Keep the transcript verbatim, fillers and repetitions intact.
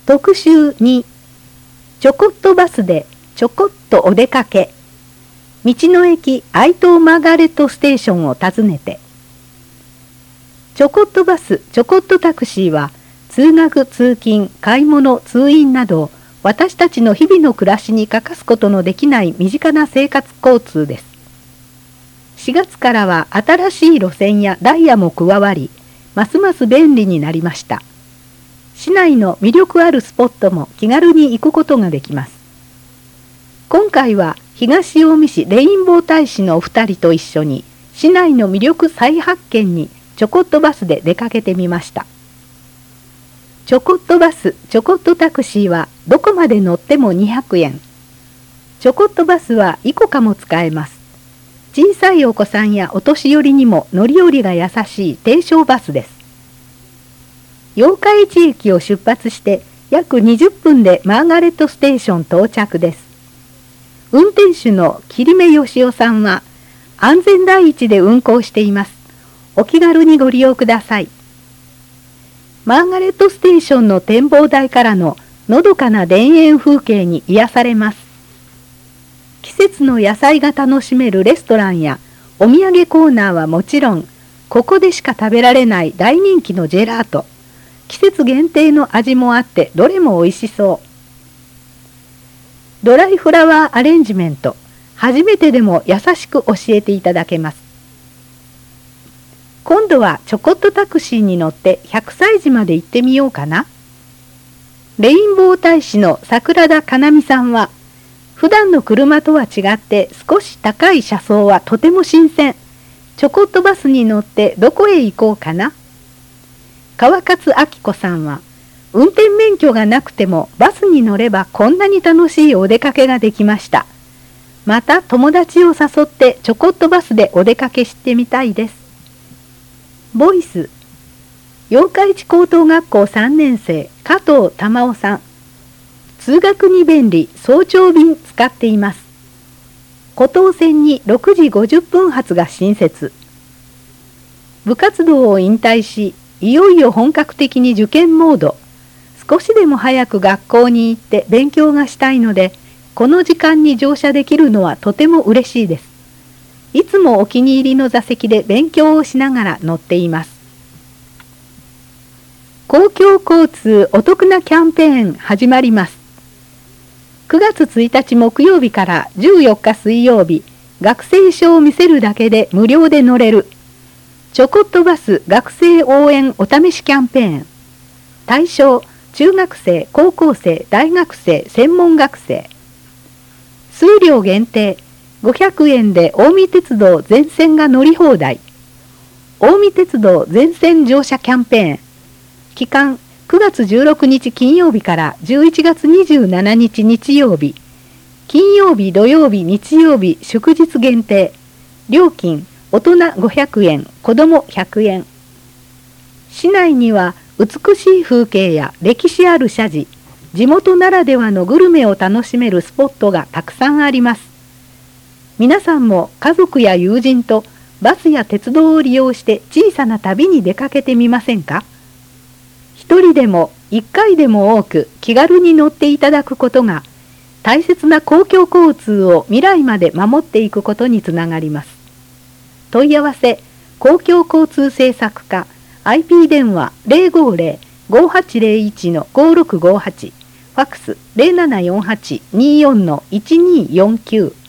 特集に、ちょこっとバスでちょこっとお出かけ。道の駅愛東マーガレットステーションを訪ねて。ちょこっとバス、ちょこっとタクシーは、通学、通勤、買い物、通院など、私たちの日々の暮らしに欠かすことのできない身近な生活交通です。しがつからは新しい路線やダイヤも加わり、ますます便利になりました。市内の魅力あるスポットも気軽に行くことができます。今回は東近江市レインボー大使のお二人と一緒に、市内の魅力再発見にちょこっとバスで出かけてみました。ちょこっとバス、ちょこっとタクシーはどこまで乗ってもにひゃくえん。ちょこっとバスはいこかも使えます。小さいお子さんやお年寄りにも乗り降りが優しい低床バスです。八日市駅を出発して約にじゅっぷんでマーガレットステーション到着です。運転手の桐目義雄さんは安全第一で運行しています。お気軽にご利用ください。マーガレットステーションの展望台からののどかな田園風景に癒されます。季節の野菜が楽しめるレストランやお土産コーナーはもちろん、ここでしか食べられない大人気のジェラート、季節限定の味もあってどれも美味しそう。ドライフラワーアレンジメント、初めてでも優しく教えていただけます。今度はちょこっとタクシーに乗ってひゃくさいじまで行ってみようかな。レインボー大使の桜田かなみさんは、普段の車とは違って少し高い車窓はとても新鮮。ちょこっとバスに乗ってどこへ行こうかな。川勝明子さんは、運転免許がなくてもバスに乗ればこんなに楽しいお出かけができました。また友達を誘ってちょこっとバスでお出かけしてみたいです。ボイス、八日市高等学校さんねんせい加藤玉緒さん。通学に便利、早朝便使っています。湖東線にろくじごじゅっぷん発が新設。部活動を引退し、いよいよ本格的に受験モード。少しでも早く学校に行って勉強がしたいので、この時間に乗車できるのはとても嬉しいです。いつもお気に入りの座席で勉強をしながら乗っています。公共交通お得なキャンペーン始まります。くがつついたち木曜日からじゅうよっか水曜日、学生証を見せるだけで無料で乗れる。ちょこっとバス学生応援お試しキャンペーン。対象、中学生、高校生、大学生、専門学生。数量限定、ごひゃくえんで近江鉄道全線が乗り放題。近江鉄道全線乗車キャンペーン。期間、くがつじゅうろくにち金曜日からじゅういちがつにじゅうしちにち日曜日。金曜日、土曜日、日曜日、祝日限定。料金、大人ごひゃくえん、子どもひゃくえん。市内には美しい風景や歴史ある社寺、地元ならではのグルメを楽しめるスポットがたくさんあります。皆さんも家族や友人とバスや鉄道を利用して小さな旅に出かけてみませんか？一人でも一回でも多く気軽に乗っていただくことが大切な公共交通を未来まで守っていくことにつながります。問い合わせ、公共交通政策課 アイピー 電話 ゼロごゼロ ごはちゼロいち ごろくごはち、ファックス ゼロななよんはち にーよん いちにーよんきゅう